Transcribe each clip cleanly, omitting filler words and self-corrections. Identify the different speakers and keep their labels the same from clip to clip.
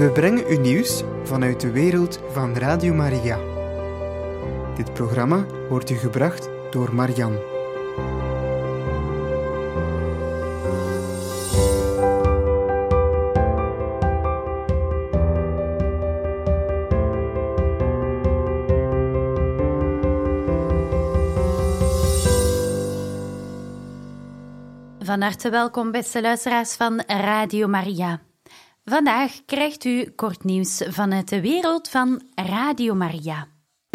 Speaker 1: We brengen u nieuws vanuit de wereld van Radio Maria. Dit programma wordt u gebracht door Marian.
Speaker 2: Van harte welkom, beste luisteraars van Radio Maria. Vandaag krijgt u kort nieuws vanuit de wereld van Radio Maria.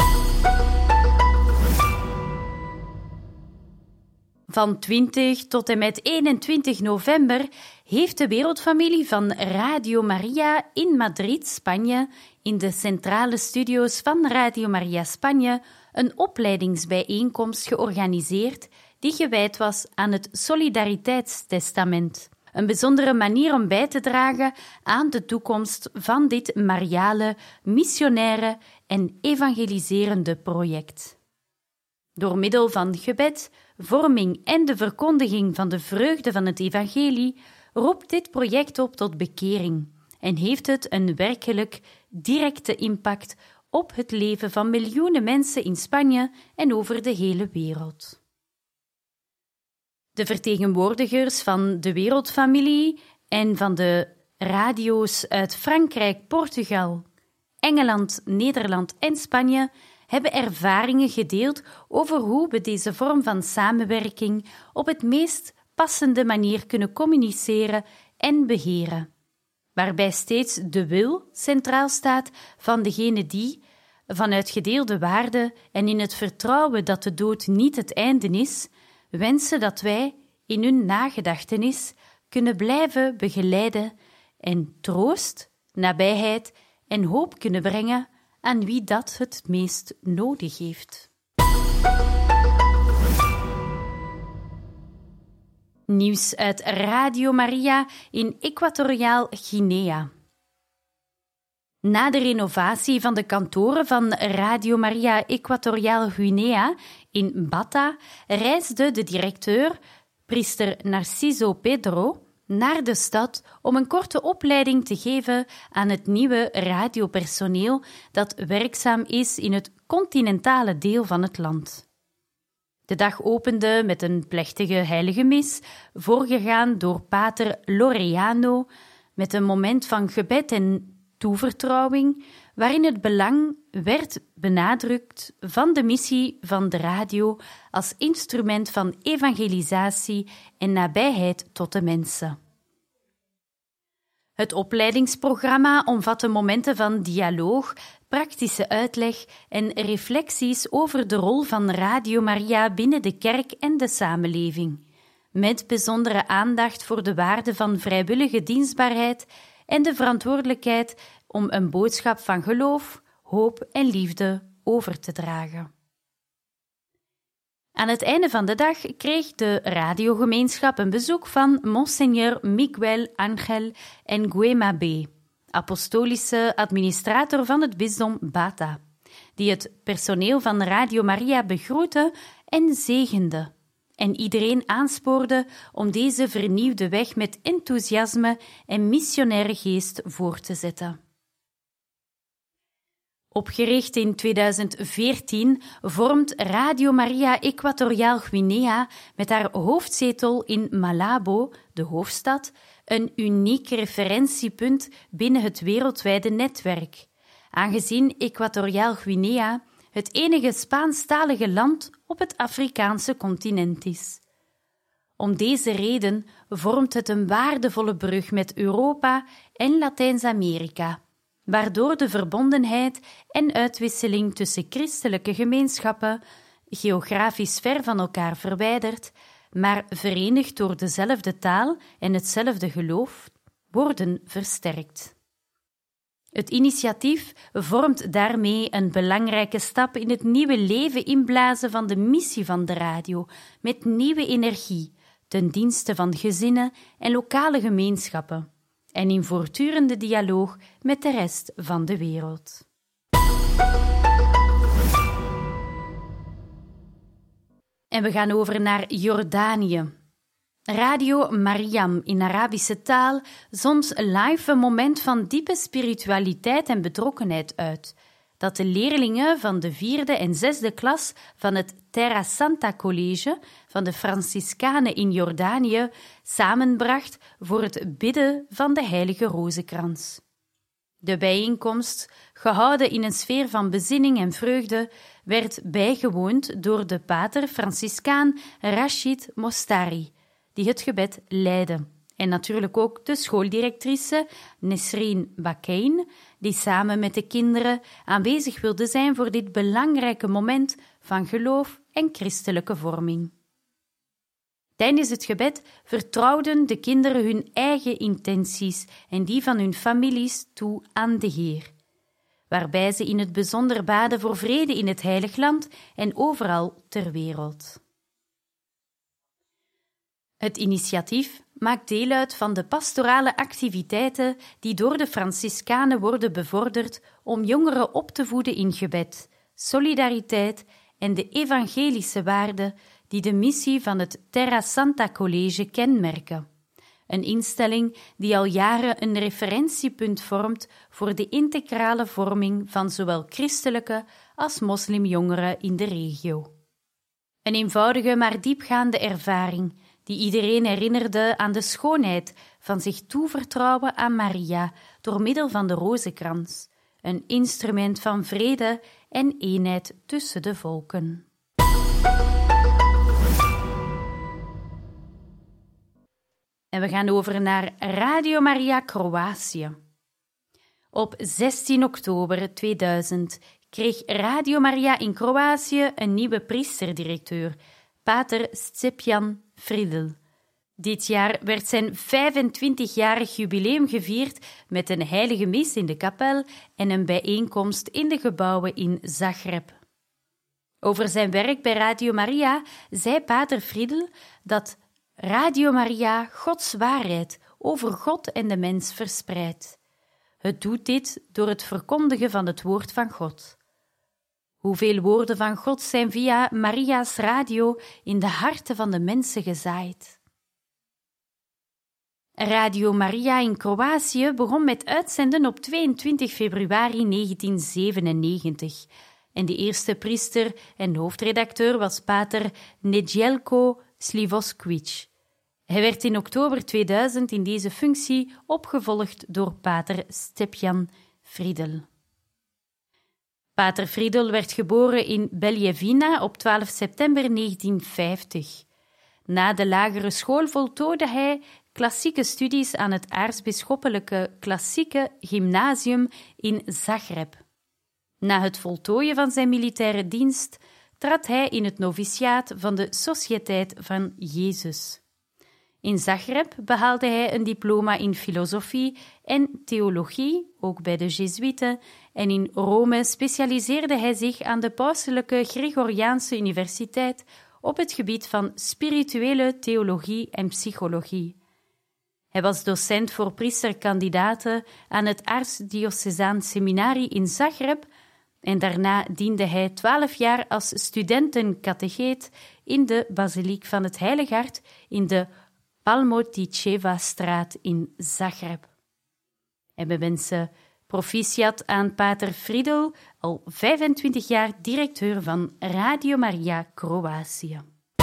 Speaker 2: Van 20 tot en met 21 november heeft de wereldfamilie van Radio Maria in Madrid, Spanje, in de centrale studio's van Radio Maria Spanje, een opleidingsbijeenkomst georganiseerd die gewijd was aan het Solidariteitstestament. Een bijzondere manier om bij te dragen aan de toekomst van dit mariale, missionaire en evangeliserende project. Door middel van gebed, vorming en de verkondiging van de vreugde van het evangelie roept dit project op tot bekering en heeft het een werkelijk directe impact op het leven van miljoenen mensen in Spanje en over de hele wereld. De vertegenwoordigers van de wereldfamilie en van de radio's uit Frankrijk, Portugal, Engeland, Nederland en Spanje hebben ervaringen gedeeld over hoe we deze vorm van samenwerking op het meest passende manier kunnen communiceren en beheren, waarbij steeds de wil centraal staat van degene die, vanuit gedeelde waarden en in het vertrouwen dat de dood niet het einde is, wensen dat wij in hun nagedachtenis kunnen blijven begeleiden en troost, nabijheid en hoop kunnen brengen aan wie dat het meest nodig heeft. Nieuws uit Radio Maria in Equatoriaal Guinea. Na de renovatie van de kantoren van Radio Maria Equatoriaal Guinea in Bata reisde de directeur, priester Narciso Pedro, naar de stad om een korte opleiding te geven aan het nieuwe radiopersoneel dat werkzaam is in het continentale deel van het land. De dag opende met een plechtige heilige mis, voorgegaan door pater Loreano, met een moment van gebed en toevertrouwing, waarin het belang werd benadrukt van de missie van de radio als instrument van evangelisatie en nabijheid tot de mensen. Het opleidingsprogramma omvatte momenten van dialoog, praktische uitleg en reflecties over de rol van Radio Maria binnen de kerk en de samenleving, met bijzondere aandacht voor de waarde van vrijwillige dienstbaarheid en de verantwoordelijkheid om een boodschap van geloof, hoop en liefde over te dragen. Aan het einde van de dag kreeg de radiogemeenschap een bezoek van Monseigneur Miguel Ángel Nguema B., apostolische administrator van het bisdom Bata, die het personeel van Radio Maria begroette en zegende en iedereen aanspoorde om deze vernieuwde weg met enthousiasme en missionaire geest voor te zetten. Opgericht in 2014 vormt Radio Maria Equatoriaal Guinea met haar hoofdzetel in Malabo, de hoofdstad, een uniek referentiepunt binnen het wereldwijde netwerk, aangezien Equatoriaal Guinea het enige Spaanstalige land op het Afrikaanse continent is. Om deze reden vormt het een waardevolle brug met Europa en Latijns-Amerika, waardoor de verbondenheid en uitwisseling tussen christelijke gemeenschappen, geografisch ver van elkaar verwijderd, maar verenigd door dezelfde taal en hetzelfde geloof, worden versterkt. Het initiatief vormt daarmee een belangrijke stap in het nieuwe leven inblazen van de missie van de radio, met nieuwe energie, ten dienste van gezinnen en lokale gemeenschappen, en in voortdurende dialoog met de rest van de wereld. En we gaan over naar Jordanië. Radio Mariam in Arabische taal zond live een moment van diepe spiritualiteit en betrokkenheid uit, dat de leerlingen van de 4e en 6e klas van het Terra Santa College van de Franciscanen in Jordanië samenbracht voor het bidden van de Heilige Rozenkrans. De bijeenkomst, gehouden in een sfeer van bezinning en vreugde, werd bijgewoond door de pater Franciscaan Rashid Mostari, die het gebed leidde, en natuurlijk ook de schooldirectrice Nesreen Bakkein, die samen met de kinderen aanwezig wilde zijn voor dit belangrijke moment van geloof en christelijke vorming. Tijdens het gebed vertrouwden de kinderen hun eigen intenties en die van hun families toe aan de Heer, waarbij ze in het bijzonder baden voor vrede in het Heilig Land en overal ter wereld. Het initiatief maakt deel uit van de pastorale activiteiten die door de Franciscanen worden bevorderd om jongeren op te voeden in gebed, solidariteit en de evangelische waarden die de missie van het Terra Santa College kenmerken. Een instelling die al jaren een referentiepunt vormt voor de integrale vorming van zowel christelijke als moslimjongeren in de regio. Een eenvoudige maar diepgaande ervaring die iedereen herinnerde aan de schoonheid van zich toevertrouwen aan Maria door middel van de rozenkrans, een instrument van vrede en eenheid tussen de volken. En we gaan over naar Radio Maria Kroatië. Op 16 oktober 2000 kreeg Radio Maria in Kroatië een nieuwe priesterdirecteur, pater Stjepan Fridl. Dit jaar werd zijn 25-jarig jubileum gevierd met een heilige mis in de kapel en een bijeenkomst in de gebouwen in Zagreb. Over zijn werk bij Radio Maria zei pater Fridl dat Radio Maria Gods waarheid over God en de mens verspreidt. Het doet dit door het verkondigen van het woord van God. Hoeveel woorden van God zijn via Maria's radio in de harten van de mensen gezaaid. Radio Maria in Kroatië begon met uitzenden op 22 februari 1997 en de eerste priester en hoofdredacteur was pater Nedjeljko Slivošković. Hij werd in oktober 2000 in deze functie opgevolgd door pater Stjepan Fridl. Pater Fridl werd geboren in Beljevina op 12 september 1950. Na de lagere school voltooide hij klassieke studies aan het aartsbisschoppelijke klassieke gymnasium in Zagreb. Na het voltooien van zijn militaire dienst trad hij in het noviciaat van de Sociëteit van Jezus. In Zagreb behaalde hij een diploma in filosofie en theologie, ook bij de Jezuïeten, en in Rome specialiseerde hij zich aan de Pauselijke Gregoriaanse Universiteit op het gebied van spirituele theologie en psychologie. Hij was docent voor priesterkandidaten aan het Aartsdiocesaans Seminarie in Zagreb en daarna diende hij 12 jaar als studentencatecheet in de Basiliek van het Heilig Hart in de Palmoticheva-straat in Zagreb. En we wensen proficiat aan pater Fridl, al 25 jaar directeur van Radio Maria Kroatië.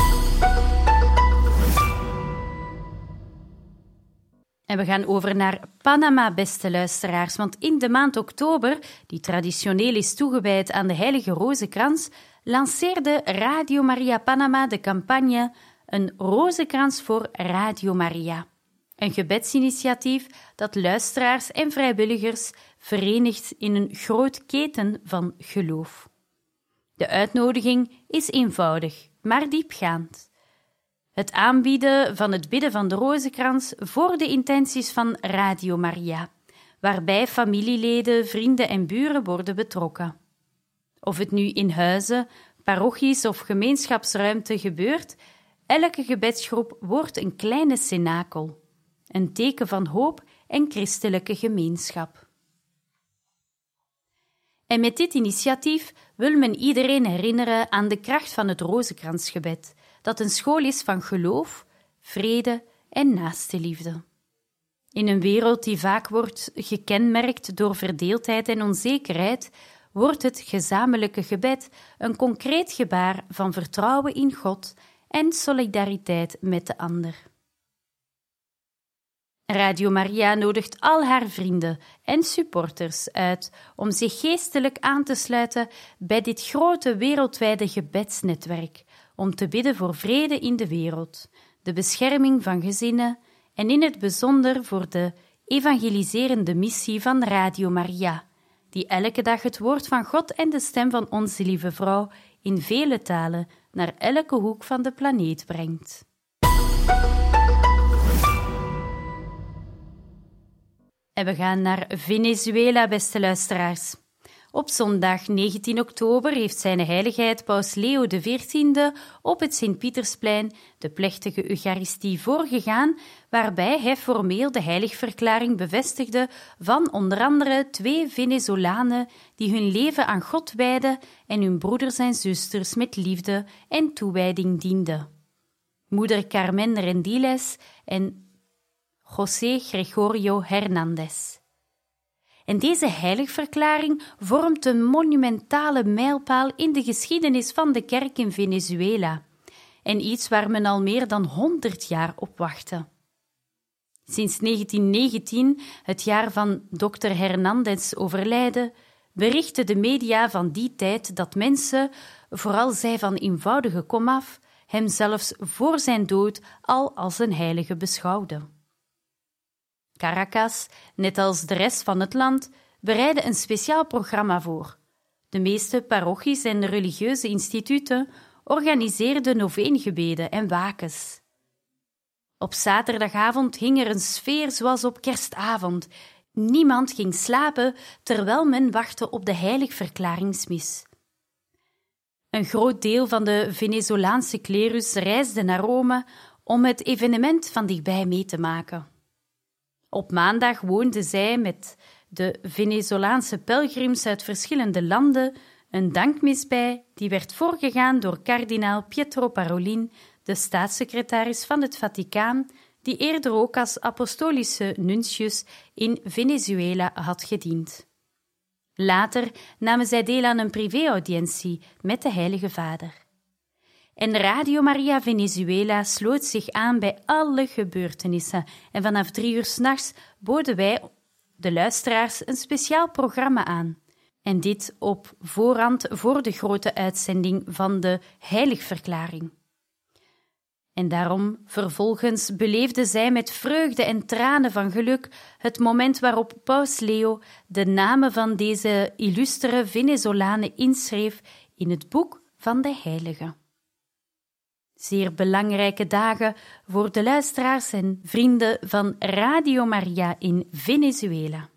Speaker 2: En we gaan over naar Panama, beste luisteraars, want in de maand oktober, die traditioneel is toegewijd aan de Heilige Rozenkrans, lanceerde Radio Maria Panama de campagne Een rozenkrans voor Radio Maria. Een gebedsinitiatief dat luisteraars en vrijwilligers verenigt in een groot keten van geloof. De uitnodiging is eenvoudig, maar diepgaand. Het aanbieden van het bidden van de rozenkrans voor de intenties van Radio Maria, waarbij familieleden, vrienden en buren worden betrokken. Of het nu in huizen, parochies of gemeenschapsruimte gebeurt, elke gebedsgroep wordt een kleine cenakel, een teken van hoop en christelijke gemeenschap. En met dit initiatief wil men iedereen herinneren aan de kracht van het rozenkransgebed, dat een school is van geloof, vrede en naaste liefde. In een wereld die vaak wordt gekenmerkt door verdeeldheid en onzekerheid, wordt het gezamenlijke gebed een concreet gebaar van vertrouwen in God en solidariteit met de ander. Radio Maria nodigt al haar vrienden en supporters uit om zich geestelijk aan te sluiten bij dit grote wereldwijde gebedsnetwerk, om te bidden voor vrede in de wereld, de bescherming van gezinnen en in het bijzonder voor de evangeliserende missie van Radio Maria, die elke dag het woord van God en de stem van Onze Lieve Vrouw in vele talen naar elke hoek van de planeet brengt. En we gaan naar Venezuela, beste luisteraars. Op zondag 19 oktober heeft zijn heiligheid Paus Leo XIV op het Sint-Pietersplein de plechtige Eucharistie voorgegaan, waarbij hij formeel de heiligverklaring bevestigde van onder andere 2 Venezolanen die hun leven aan God wijden en hun broeders en zusters met liefde en toewijding dienden. Moeder Carmen Rendiles en José Gregorio Hernández. En deze heiligverklaring vormt een monumentale mijlpaal in de geschiedenis van de kerk in Venezuela en iets waar men al meer dan 100 jaar op wachtte. Sinds 1919, het jaar van Dr. Hernández overlijden, berichten de media van die tijd dat mensen, vooral zij van eenvoudige komaf, hem zelfs voor zijn dood al als een heilige beschouwden. Caracas, net als de rest van het land, bereidde een speciaal programma voor. De meeste parochies en religieuze instituten organiseerden noveengebeden en wakens. Op zaterdagavond hing er een sfeer zoals op kerstavond. Niemand ging slapen terwijl men wachtte op de heiligverklaringsmis. Een groot deel van de Venezolaanse klerus reisde naar Rome om het evenement van dichtbij mee te maken. Op maandag woonden zij met de Venezolaanse pelgrims uit verschillende landen een dankmis bij, die werd voorgegaan door kardinaal Pietro Parolin, de staatssecretaris van het Vaticaan, die eerder ook als apostolische nuntius in Venezuela had gediend. Later namen zij deel aan een privéaudiëntie met de Heilige Vader. En Radio Maria Venezuela sloot zich aan bij alle gebeurtenissen en vanaf 3 uur 's nachts boden wij, de luisteraars, een speciaal programma aan. En dit op voorhand voor de grote uitzending van de heiligverklaring. En daarom vervolgens beleefden zij met vreugde en tranen van geluk het moment waarop Paus Leo de namen van deze illustere Venezolanen inschreef in het boek van de heiligen. Zeer belangrijke dagen voor de luisteraars en vrienden van Radio Maria in Venezuela.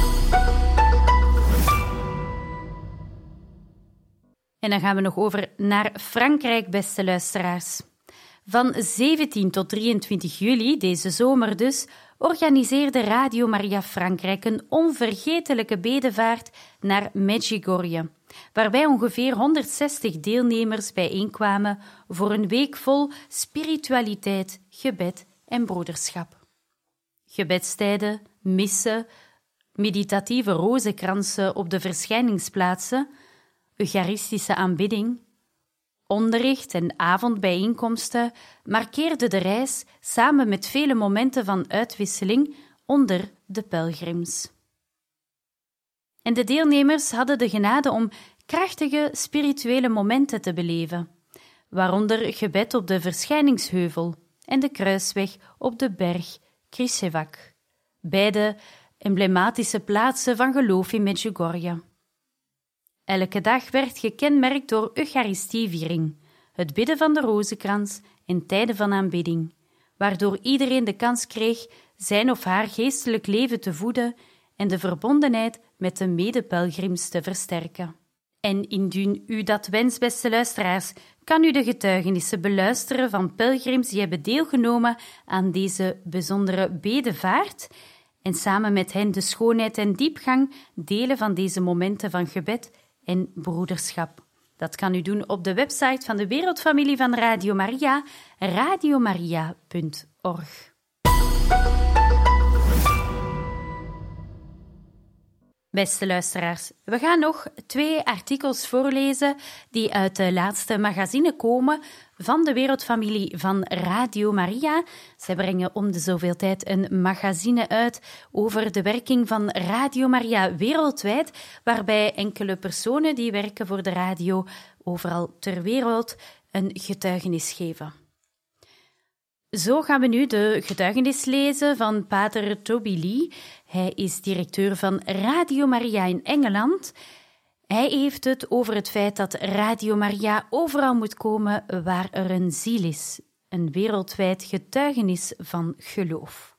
Speaker 2: En dan gaan we nog over naar Frankrijk, beste luisteraars. Van 17 tot 23 juli, deze zomer dus, organiseerde Radio Maria Frankrijk een onvergetelijke bedevaart naar Medjugorje, waarbij ongeveer 160 deelnemers bijeenkwamen voor een week vol spiritualiteit, gebed en broederschap. Gebedstijden, missen, meditatieve rozenkransen op de verschijningsplaatsen, eucharistische aanbidding, onderricht en avondbijeenkomsten markeerden de reis samen met vele momenten van uitwisseling onder de pelgrims. En de deelnemers hadden de genade om krachtige spirituele momenten te beleven, waaronder gebed op de Verschijningsheuvel en de kruisweg op de berg Križevac, beide emblematische plaatsen van geloof in Medjugorje. Elke dag werd gekenmerkt door Eucharistieviering, het bidden van de rozenkrans en tijden van aanbidding, waardoor iedereen de kans kreeg zijn of haar geestelijk leven te voeden en de verbondenheid met de medepelgrims te versterken. En indien u dat wenst, beste luisteraars, kan u de getuigenissen beluisteren van pelgrims die hebben deelgenomen aan deze bijzondere bedevaart en samen met hen de schoonheid en diepgang delen van deze momenten van gebed en broederschap. Dat kan u doen op de website van de Wereldfamilie van Radio Maria, radiomaria.org. Beste luisteraars, we gaan nog 2 artikels voorlezen die uit de laatste magazine komen van de Wereldfamilie van Radio Maria. Zij brengen om de zoveel tijd een magazine uit over de werking van Radio Maria wereldwijd, waarbij enkele personen die werken voor de radio overal ter wereld een getuigenis geven. Zo gaan we nu de getuigenis lezen van pater Toby Lee. Hij is directeur van Radio Maria in Engeland. Hij heeft het over het feit dat Radio Maria overal moet komen waar er een ziel is. Een wereldwijd getuigenis van geloof.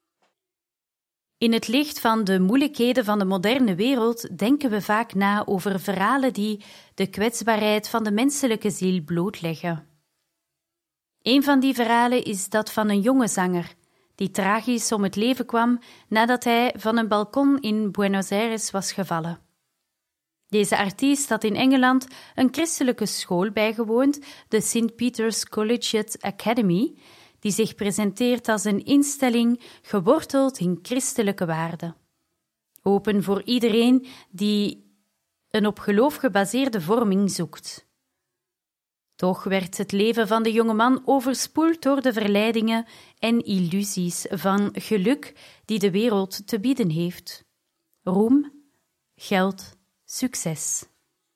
Speaker 2: In het licht van de moeilijkheden van de moderne wereld denken we vaak na over verhalen die de kwetsbaarheid van de menselijke ziel blootleggen. Een van die verhalen is dat van een jonge zanger, die tragisch om het leven kwam nadat hij van een balkon in Buenos Aires was gevallen. Deze artiest had in Engeland een christelijke school bijgewoond, de St. Peter's Collegiate Academy, die zich presenteert als een instelling geworteld in christelijke waarden. Open voor iedereen die een op geloof gebaseerde vorming zoekt. Toch werd het leven van de jonge man overspoeld door de verleidingen en illusies van geluk die de wereld te bieden heeft. Roem, geld, succes.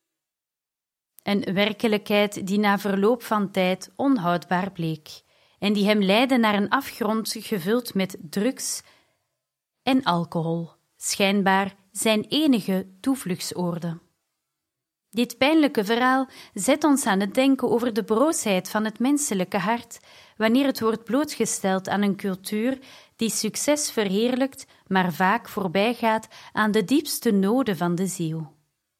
Speaker 2: Een werkelijkheid die na verloop van tijd onhoudbaar bleek en die hem leidde naar een afgrond gevuld met drugs en alcohol, schijnbaar zijn enige toevluchtsoorde. Dit pijnlijke verhaal zet ons aan het denken over de broosheid van het menselijke hart, wanneer het wordt blootgesteld aan een cultuur die succes verheerlijkt, maar vaak voorbijgaat aan de diepste noden van de ziel.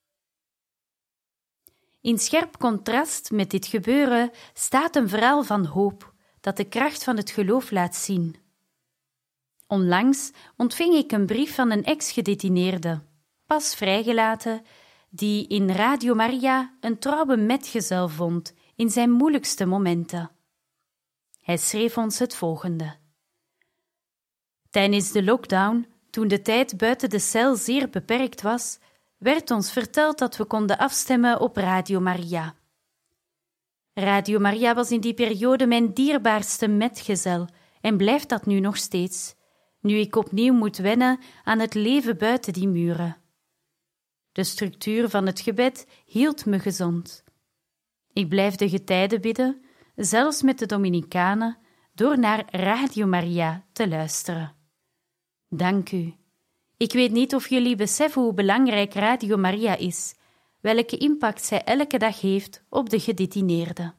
Speaker 2: In scherp contrast met dit gebeuren staat een verhaal van hoop, dat de kracht van het geloof laat zien. Onlangs ontving ik een brief van een ex-gedetineerde, pas vrijgelaten, die in Radio Maria een trouwe metgezel vond in zijn moeilijkste momenten. Hij schreef ons het volgende. Tijdens de lockdown, toen de tijd buiten de cel zeer beperkt was, werd ons verteld dat we konden afstemmen op Radio Maria. Radio Maria was in die periode mijn dierbaarste metgezel en blijft dat nu nog steeds, nu ik opnieuw moet wennen aan het leven buiten die muren. De structuur van het gebed hield me gezond. Ik blijf de getijden bidden, zelfs met de Dominicanen, door naar Radio Maria te luisteren. Dank u. Ik weet niet of jullie beseffen hoe belangrijk Radio Maria is, welke impact zij elke dag heeft op de gedetineerden.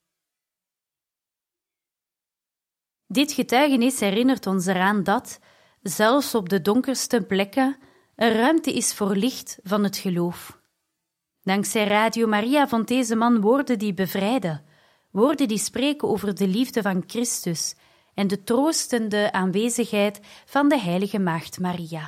Speaker 2: Dit getuigenis herinnert ons eraan dat, zelfs op de donkerste plekken, er ruimte is voor licht van het geloof. Dankzij Radio Maria vond deze man woorden die bevrijden, woorden die spreken over de liefde van Christus en de troostende aanwezigheid van de heilige Maagd Maria.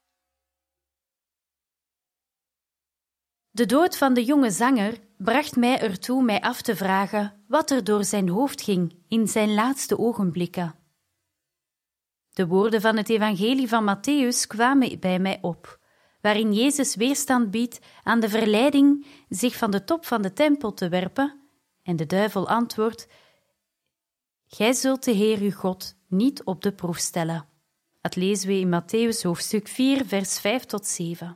Speaker 2: De dood van de jonge zanger bracht mij ertoe mij af te vragen wat er door zijn hoofd ging in zijn laatste ogenblikken. De woorden van het evangelie van Mattheüs kwamen bij mij op, waarin Jezus weerstand biedt aan de verleiding zich van de top van de tempel te werpen, en de duivel antwoordt: Gij zult de Heer uw God niet op de proef stellen. Dat lezen we in Mattheüs hoofdstuk 4, vers 5 tot 7.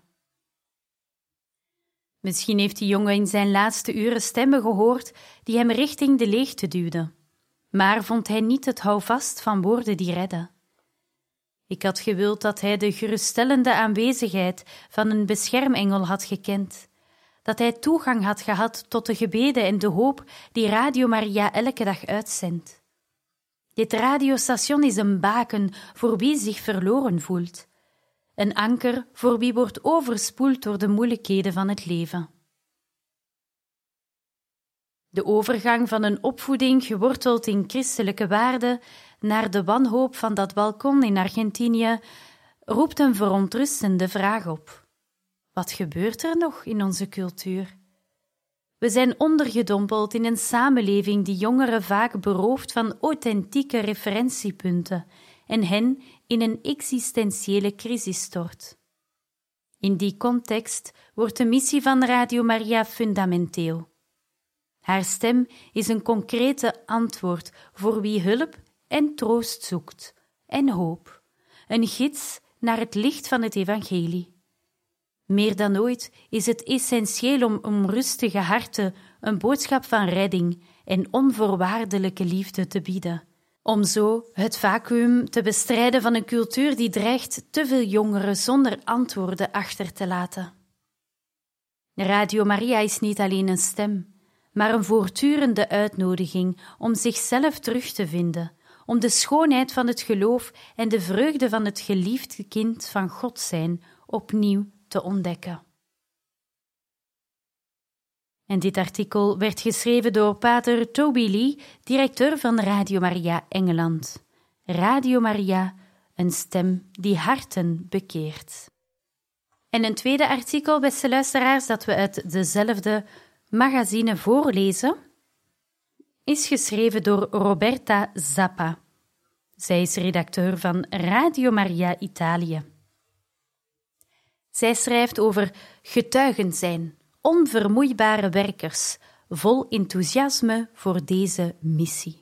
Speaker 2: Misschien heeft die jongen in zijn laatste uren stemmen gehoord die hem richting de leegte duwden, maar vond hij niet het houvast van woorden die redden. Ik had gewild dat hij de geruststellende aanwezigheid van een beschermengel had gekend, dat hij toegang had gehad tot de gebeden en de hoop die Radio Maria elke dag uitzendt. Dit radiostation is een baken voor wie zich verloren voelt, een anker voor wie wordt overspoeld door de moeilijkheden van het leven. De overgang van een opvoeding geworteld in christelijke waarden naar de wanhoop van dat balkon in Argentinië roept een verontrustende vraag op. Wat gebeurt er nog in onze cultuur? We zijn ondergedompeld in een samenleving die jongeren vaak berooft van authentieke referentiepunten en hen in een existentiële crisis stort. In die context wordt de missie van Radio Maria fundamenteel. Haar stem is een concrete antwoord voor wie hulp en troost zoekt en hoop, een gids naar het licht van het evangelie. Meer dan ooit is het essentieel om rustige harten een boodschap van redding en onvoorwaardelijke liefde te bieden, om zo het vacuüm te bestrijden van een cultuur die dreigt te veel jongeren zonder antwoorden achter te laten. Radio Maria is niet alleen een stem, maar een voortdurende uitnodiging om zichzelf terug te vinden, om de schoonheid van het geloof en de vreugde van het geliefde kind van God zijn opnieuw te ontdekken. En dit artikel werd geschreven door pater Toby Lee, directeur van Radio Maria Engeland. Radio Maria, een stem die harten bekeert. En een tweede artikel, beste luisteraars, dat we uit dezelfde magazine voorlezen, is geschreven door Roberta Zappa. Zij is redacteur van Radio Maria Italië. Zij schrijft over getuigen zijn, onvermoeibare werkers, vol enthousiasme voor deze missie.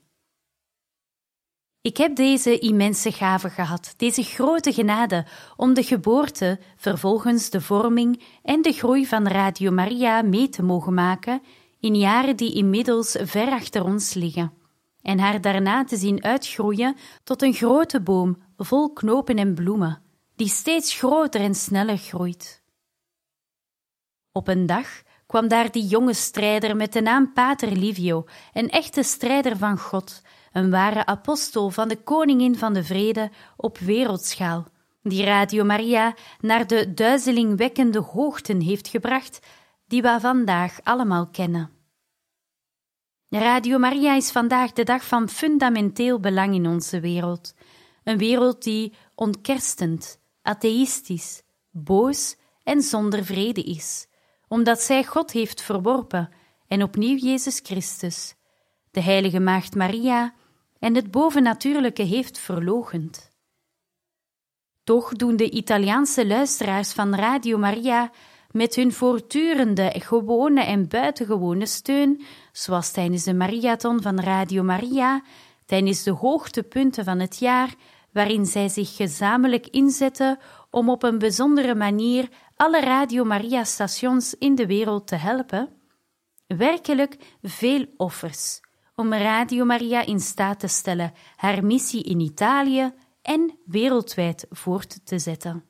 Speaker 2: Ik heb deze immense gave gehad, deze grote genade, om de geboorte, vervolgens de vorming en de groei van Radio Maria mee te mogen maken in jaren die inmiddels ver achter ons liggen, en haar daarna te zien uitgroeien tot een grote boom vol knopen en bloemen, die steeds groter en sneller groeit. Op een dag kwam daar die jonge strijder met de naam Pater Livio, een echte strijder van God, een ware apostel van de koningin van de vrede op wereldschaal, die Radio Maria naar de duizelingwekkende hoogten heeft gebracht die we vandaag allemaal kennen. Radio Maria is vandaag de dag van fundamenteel belang in onze wereld, een wereld die ontkerstend, atheïstisch, boos en zonder vrede is, omdat zij God heeft verworpen en opnieuw Jezus Christus, de heilige maagd Maria en het bovennatuurlijke heeft verloochend. Toch doen de Italiaanse luisteraars van Radio Maria met hun voortdurende, gewone en buitengewone steun, zoals tijdens de marathon van Radio Maria, tijdens de hoogtepunten van het jaar, waarin zij zich gezamenlijk inzetten om op een bijzondere manier alle Radio Maria-stations in de wereld te helpen, werkelijk veel offers om Radio Maria in staat te stellen haar missie in Italië en wereldwijd voort te zetten.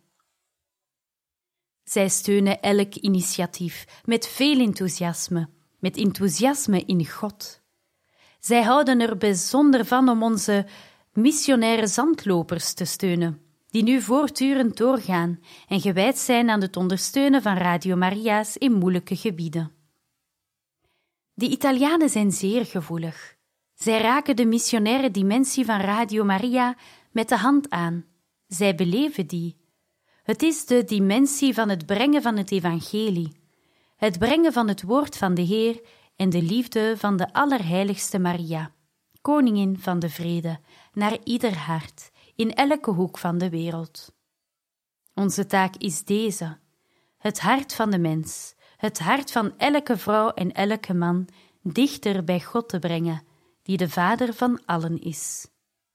Speaker 2: Zij steunen elk initiatief met veel enthousiasme, met enthousiasme in God. Zij houden er bijzonder van om onze missionaire zandlopers te steunen, die nu voortdurend doorgaan en gewijd zijn aan het ondersteunen van Radio Maria's in moeilijke gebieden. De Italianen zijn zeer gevoelig. Zij raken de missionaire dimensie van Radio Maria met de hand aan. Zij beleven die. Het is de dimensie van het brengen van het evangelie, het brengen van het woord van de Heer en de liefde van de Allerheiligste Maria, koningin van de vrede, naar ieder hart, in elke hoek van de wereld. Onze taak is deze, het hart van de mens, het hart van elke vrouw en elke man, dichter bij God te brengen, die de Vader van allen is.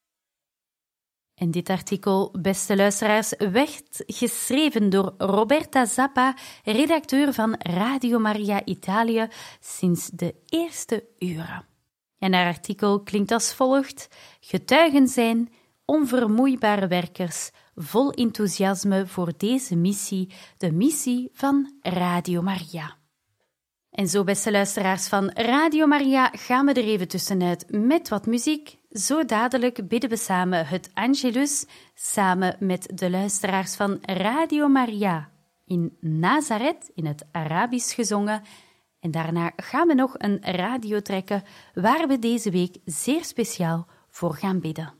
Speaker 2: En dit artikel, beste luisteraars, werd geschreven door Roberta Zappa, redacteur van Radio Maria Italië, sinds de eerste uren. En haar artikel klinkt als volgt: getuigen zijn onvermoeibare werkers, vol enthousiasme voor deze missie, de missie van Radio Maria. En zo, beste luisteraars van Radio Maria, gaan we er even tussenuit met wat muziek. Zo dadelijk bidden we samen het Angelus, samen met de luisteraars van Radio Maria in Nazareth, in het Arabisch gezongen. En daarna gaan we nog een radio trekken waar we deze week zeer speciaal voor gaan bidden.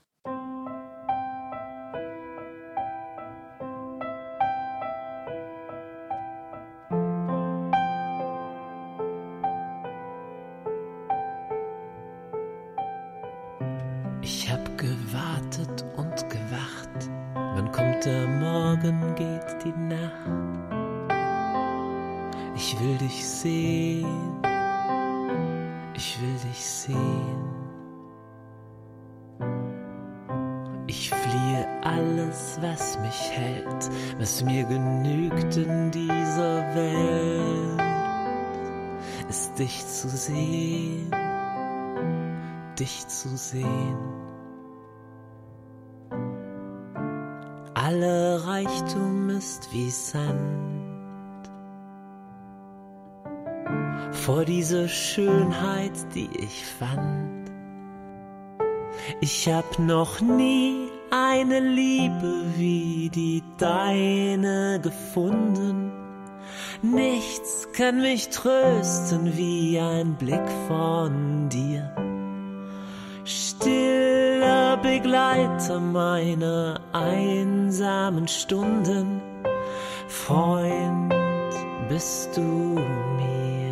Speaker 3: Ich hab gewartet und gewacht. Wann kommt der Morgen, geht die Nacht? Ich will dich sehen. Ich will dich sehen. Ich fliehe alles, was mich hält, was mir genügt in dieser Welt, ist dich zu sehen, dich zu sehen. Alle Reichtum ist wie Sand vor dieser Schönheit, die ich fand. Ich hab noch nie eine Liebe wie die deine gefunden. Nichts kann mich trösten wie ein Blick von dir. Stiller Begleiter meiner einsamen Stunden. Freund, bist du mir.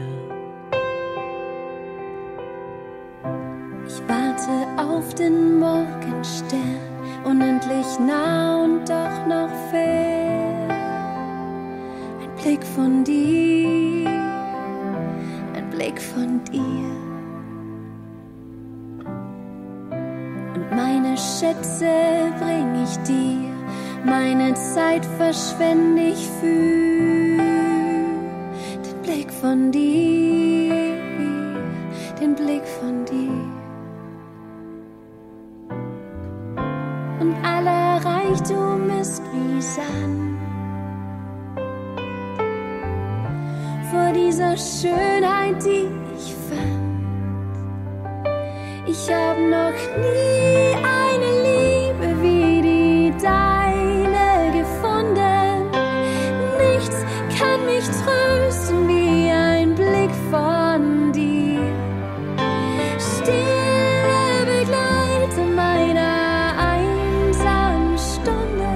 Speaker 4: Ich warte auf den Morgenstern, unendlich nah und doch noch fern. Ein Blick von dir, ein Blick von dir. Und meine Schätze bring ich dir, meine Zeit verschwende ich für den Blick von dir, den Blick von dir. Und aller Reichtum ist wie Sand vor dieser Schönheit, die ich fand. Ich hab noch nie eine Liebe wie die deine gefunden. Nichts kann mich trösten wie ein Blick von dir. Stille Begleiter meiner einsamen Stunde.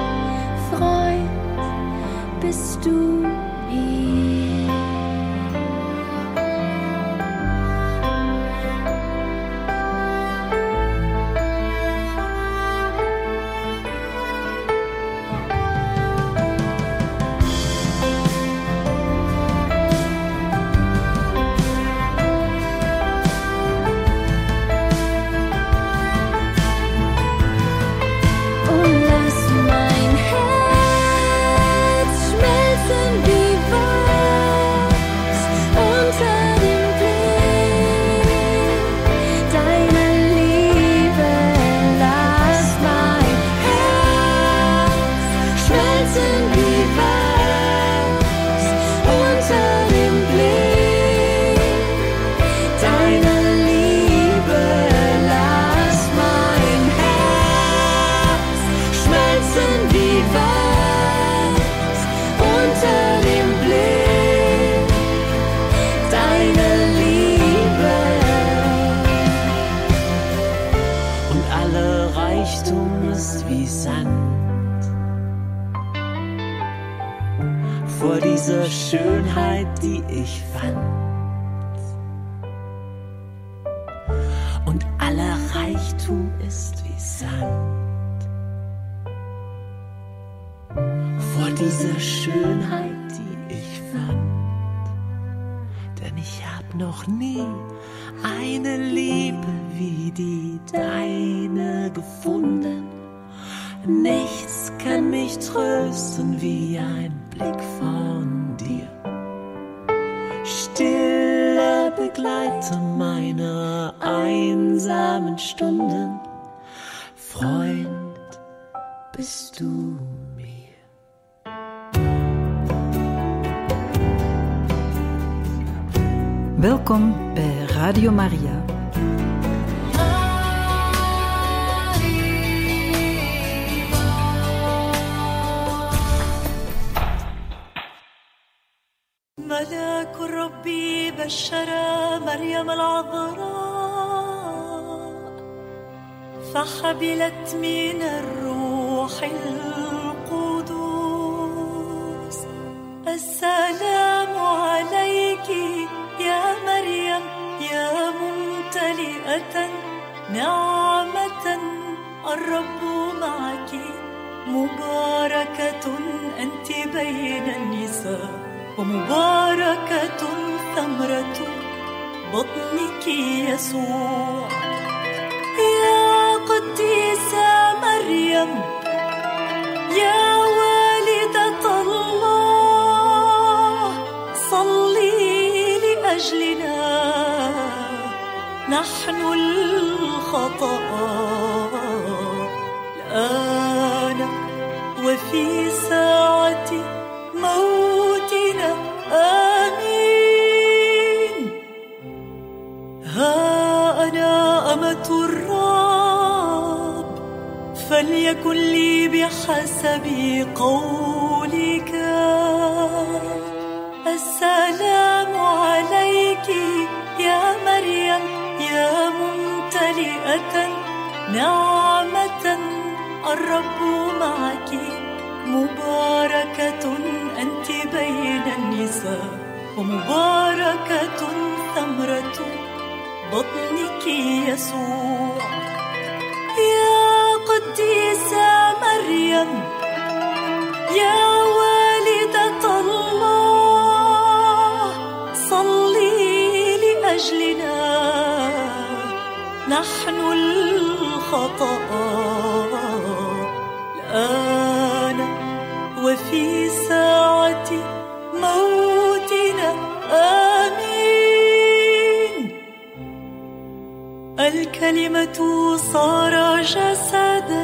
Speaker 4: Freund, bist du mir.
Speaker 3: Vor dieser Schönheit, die ich fand. Und aller Reichtum ist wie Sand. Vor dieser Schönheit, die ich fand. Denn ich hab noch nie eine Liebe wie die deine gefunden. Nichts kann mich trösten wie ein Blick von dir. Stiller Begleiter meiner einsamen Stunden. Freund, bist du mir.
Speaker 5: Welkom bij Radio Maria.
Speaker 6: ملاك ربي بشر مريم العذراء فحبلت من الروح القدوس. السلام عليك يا مريم يا ممتلئة نعمة الرب معك مباركة أنت بين النساء ومباركة ثمرة بطنك يسوع. يا قديسة مريم يا والدة الله صلي لأجلنا نحن الخطاء الآن وفي ساعة موتنا آمين. ها أنا أمة الرب فليكن لي بحسب قولك. السلام عليك يا مريم يا ممتلئة نعمة الرب معك مباركة أنت بين النساء ومباركة ثمرة بطنك يسوع. يا قديسة مريم يا والدة الله صلي لأجلنا نحن الخطاء الآن وفي ساعة موتنا آمين. الكلمة صار جسدا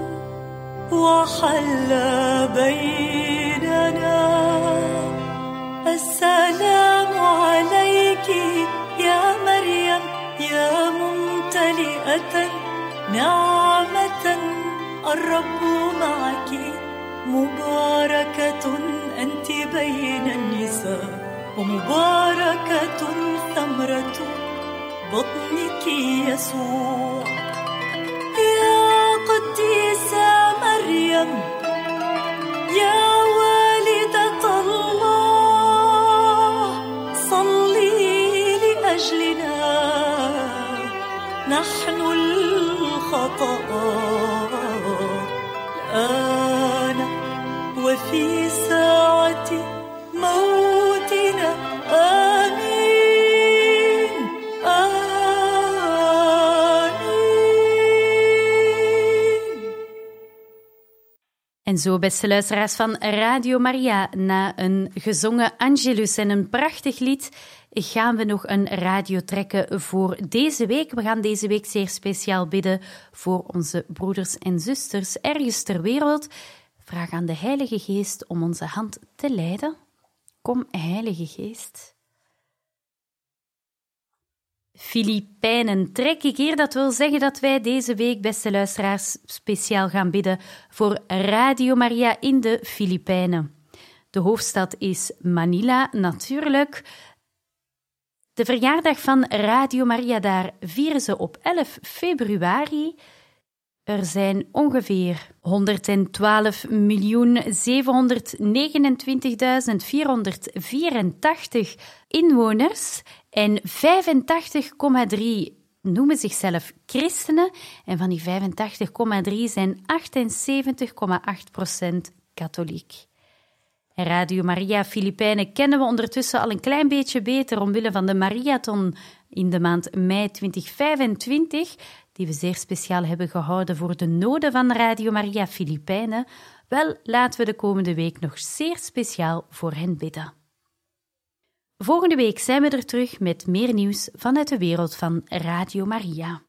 Speaker 6: وحل بيننا. السلام عليك يا مريم يا ممتلئة نعمة الرب معك مباركة أنت بين النساء ومباركة ثمرة بطنك يسوع. يا قديسة مريم يا والدة الله صلي لأجلنا نحن الخطاء الآن وفي ساعة موتنا آمين آمين.
Speaker 2: En zo, beste luisteraars van Radio Maria, na een gezongen Angelus en een prachtig lied, gaan we nog een radio trekken voor deze week. We gaan deze week zeer speciaal bidden voor onze broeders en zusters ergens ter wereld. Vraag aan de Heilige Geest om onze hand te leiden. Kom, Heilige Geest. Filipijnen trek ik hier. Dat wil zeggen dat wij deze week, beste luisteraars, speciaal gaan bidden voor Radio Maria in de Filipijnen. De hoofdstad is Manila, natuurlijk. De verjaardag van Radio Maria daar vieren ze op 11 februari. Er zijn ongeveer 112.729.484 inwoners en 85,3 noemen zichzelf christenen. En van die 85,3 zijn 78,8% katholiek. En Radio Maria Filipijnen kennen we ondertussen al een klein beetje beter omwille van de marathon in de maand mei 2025, die we zeer speciaal hebben gehouden voor de noden van Radio Maria Filipijnen. Wel, laten we de komende week nog zeer speciaal voor hen bidden. Volgende week zijn we er terug met meer nieuws vanuit de wereld van Radio Maria.